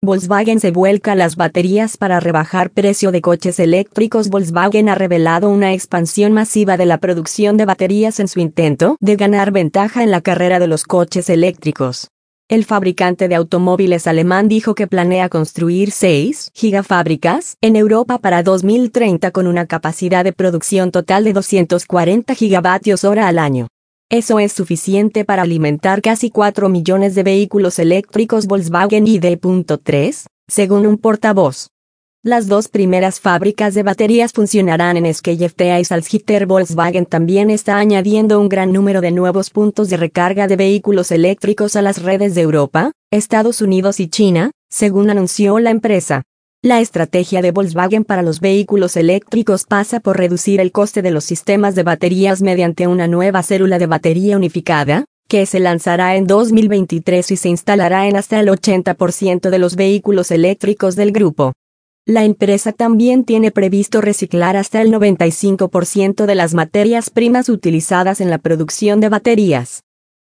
Volkswagen se vuelca a las baterías para rebajar precio de coches eléctricos. Volkswagen ha revelado una expansión masiva de la producción de baterías en su intento de ganar ventaja en la carrera de los coches eléctricos. El fabricante de automóviles alemán dijo que planea construir 6 gigafábricas en Europa para 2030 con una capacidad de producción total de 240 gigavatios hora al año. Eso es suficiente para alimentar casi 4 millones de vehículos eléctricos Volkswagen ID.3, según un portavoz. Las dos primeras fábricas de baterías funcionarán en Skellefteå y Salzgitter. Volkswagen también está añadiendo un gran número de nuevos puntos de recarga de vehículos eléctricos a las redes de Europa, Estados Unidos y China, según anunció la empresa. La estrategia de Volkswagen para los vehículos eléctricos pasa por reducir el coste de los sistemas de baterías mediante una nueva célula de batería unificada, que se lanzará en 2023 y se instalará en hasta el 80% de los vehículos eléctricos del grupo. La empresa también tiene previsto reciclar hasta el 95% de las materias primas utilizadas en la producción de baterías.